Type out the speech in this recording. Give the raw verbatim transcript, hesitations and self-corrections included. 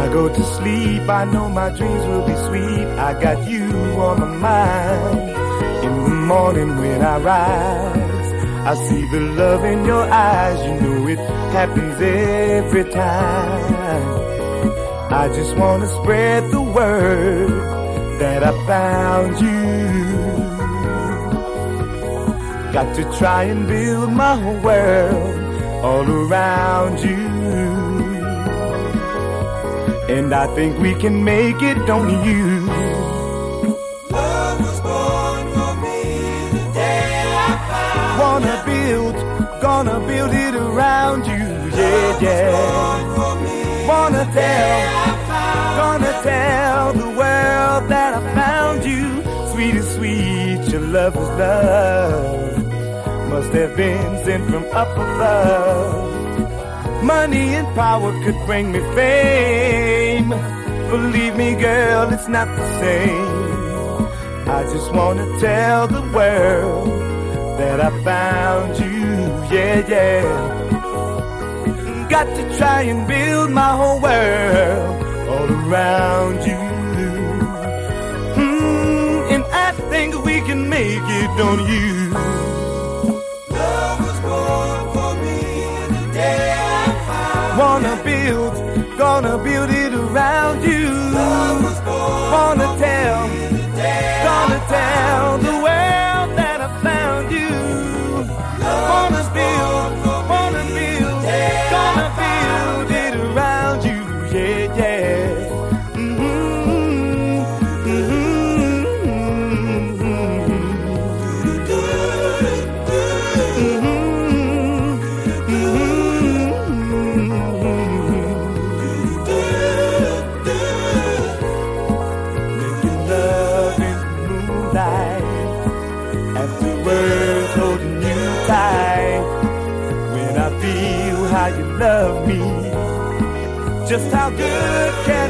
go to sleep, I know my dreams will be sweet. I got you on my mind. In the morning when I rise, I see the love in your eyes. You know it happens every time. I just wanna spread the word that I found you. Got to try and build my whole world all around you. And I think we can make it, don't you? Love was born for me the day I found. Wanna build, gonna build it around you. Yeah, yeah. Wanna tell, gonna tell the world that I found you. Sweet is sweet, your love was love. Must have been sent from up above. Money and power could bring me fame. Believe me, girl, it's not the same. I just wanna tell the world that I found you, yeah, yeah. Got to try and build my whole world all around you. Mm, and I think we can make it, don't you? Love was born for me the day I found. Wanna build, gonna build it around you. Love was born Wanna for tell, me the day gonna I tell found. the world that I found you. Love Wanna was build, born for wanna me build, the day gonna I found. build it around you, yeah, yeah. Mm-hmm, Making love in the moonlight, every word's holding you tight. When I feel how you love me, just how good can